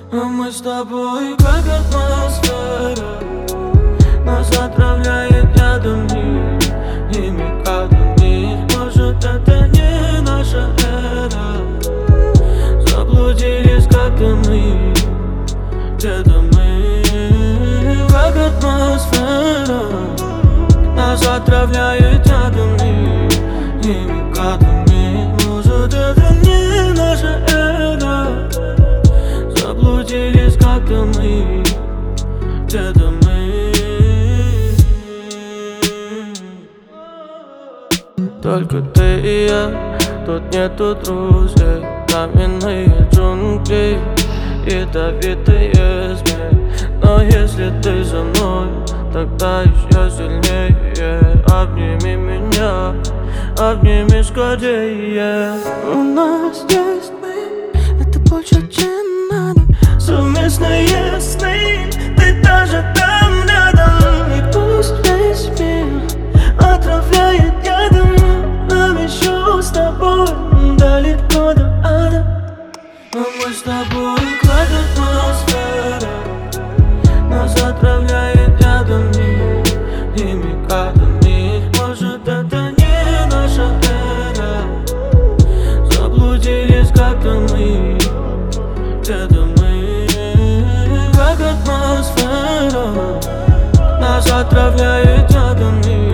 А мы с тобой как атмосфера, нас отравляет ядами, химикатами. Может, это не наша эра. Заблудились как-то мы, где-то мы. Как атмосфера, нас отравляет ядами, химикатами. Может, это не наша эра. Заблудились как-то мы, где-то мы. Только ты и я, тут нету друзей. Каменные джунгли, ядовитые змеи. Но если ты со мной, тогда еще сильнее. Обними меня, обними скорее. У нас есть мы, это больше, чем надо. Совместные сны, ты даже там рядом. И пусть весь мир Отравляет ядом, нам еще с тобой далеко до ада. Но мы с тобой как атмосфера, нас отравляет ядами, химикатами. Может, это не наша эра. Заблудились как-то мы, где-то мы. Как атмосфера, нас отравляет ядами,